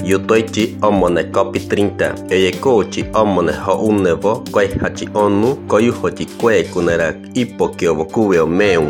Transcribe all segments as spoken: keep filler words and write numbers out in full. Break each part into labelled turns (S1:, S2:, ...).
S1: Yutoichi omone copy trinta. Eyekochi omone hounevo koi hachi onu koyuhochi kue kunera ipokiovo cubeo meu.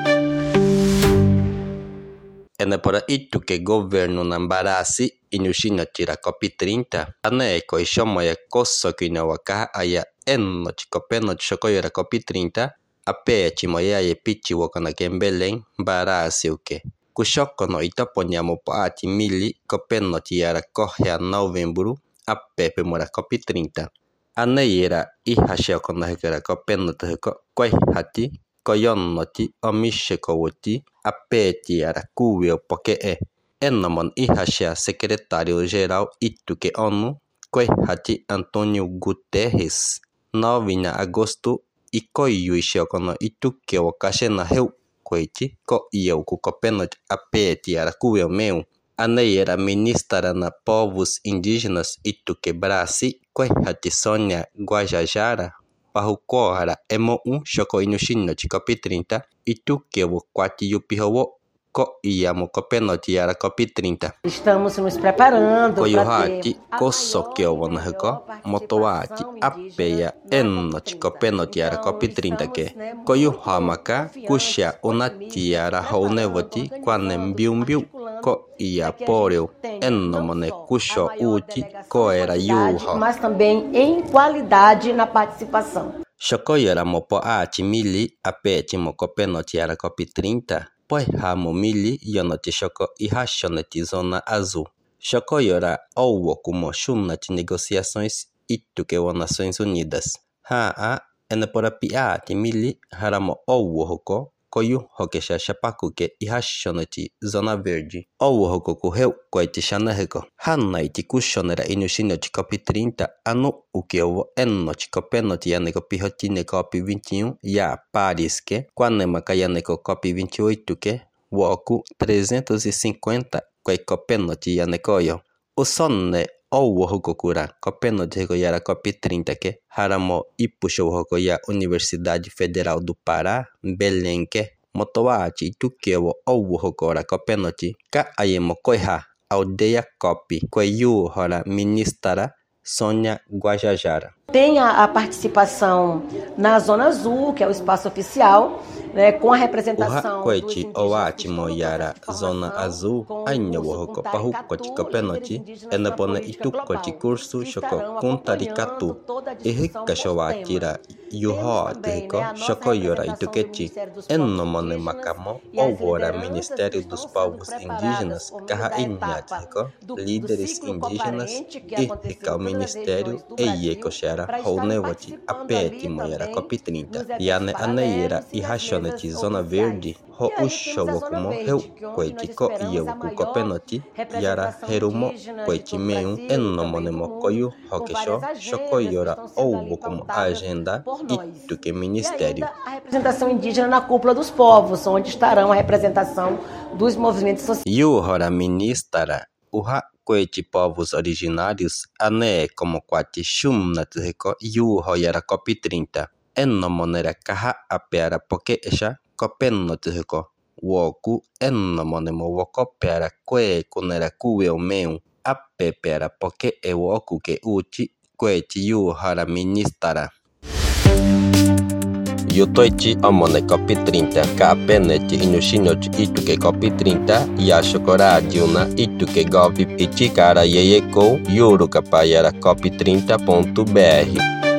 S1: Ene para itu que governo nambarasi inushina chira copy trinta. Ane koishomoya koso kinawaka aya enno chikopeno chokoyera copy trinta. Ape chimoya ye pichi wakana kembelen barasi uke. Kushoko no itaponyamo paati mili kopeno tiara kohea novembro apepe mora copy trinta. Aneyera ihashia kona hekera kopeno teheko koi hati koyon ti omisheko woti ape tiara kubio poke e. Enomon ihashia secretário geral ituke onu koi hati Antonio Guterres. nove agosto ikoyu ishio kono ituke wakashe na heu koichi ko iyo kukopeno ape tiara kubio meu. Aneyera ministra na povos indígenas ituke Brasi koi hati Sônia Guajajara pahukohara emo um shoko inushino copy trinta ituke wakwati yupihowo ko iyamo kopeno tiara copy trinta.
S2: Estamos nos preparando
S1: Koyohati kosokyo wanaheko motoati apeya enno chikopeno tiara copy trinta ke koyohamaka kusha una tiara hounevoti kwane mbiumbiu ko ia poreu enno mone kusho uti ko era yuho.
S2: Mas também em qualidade na participação.
S1: Shokoyera mopo ati mili ape chimokopeno tiara copy trinta. Pois hamo mili yonoti shoko ihashoneti zona azul. Shokoyora ouo como shumnati negociações ituke wa Nações Unidas. Haa ene pora piati mili haramo ouo hoko koyu hokesha shapakuke ihashoneti zona verde. Ouo hoko kuheu koiti shanaheko. Hanaiti kushonera inushino copy trinta anu ukiovo enno chikopeno tianeko pihotine copy vinte e um ya Paris que quando macayaneko copy vinte e oito que woku trezentos e cinquenta koi kopeno tianekoyo. Usonne ouo hokokura kopeno tigo yara copy trinta que haramo ipusho hoko ya Universidade Federal do Pará Belém que motoachi tukievo ouo hokora kopeno ti ka ayemo koiha aldeia copy koyu hora ministra Sônia Guajajara.
S2: Tem a, a participação na Zona Azul, que é o espaço oficial, né, com a representação
S1: Uha koichi owachi moyara Zona Azul ainyo wohoko pahuko chikopenoti enapone ituko chikursu shoko kuntarikatu ihika showatira yuho tihiko shoko yora itukechi ennomone makamo ovora Ministério dos Povos Indígenas kaha inya tihiko líderes indígenas ihika o Ministério eyeko shara hounewati apeti moyara copy trinta yane aneyera ihashoneti zona verde ho ushowo kumo heu koichi ko iyo kukopenoti yara herumo koichi meu ennomonemo koyu hokesho shokoyora ouvo como agenda ituke ministério.
S2: A representação indígena na cúpula dos povos, onde estarão a representação dos movimentos sociais.
S1: Yuhora ministra uha koichi povos originários ane como quati shumna tihiko yuho yara copy trinta. Enno monera kaha apeara poke esha kopeno tihiko woku enno monemo woko peara kwe kunera kuweo meu ape peara poke e woku ke uchi kwechi yuhara ministra. Yutoichi omone copy trinta ka apeneti inushinochi ituke copy trinta yashokora diuna ituke govi ichikara yeyeko yuru kapayara copy trinta ponto br.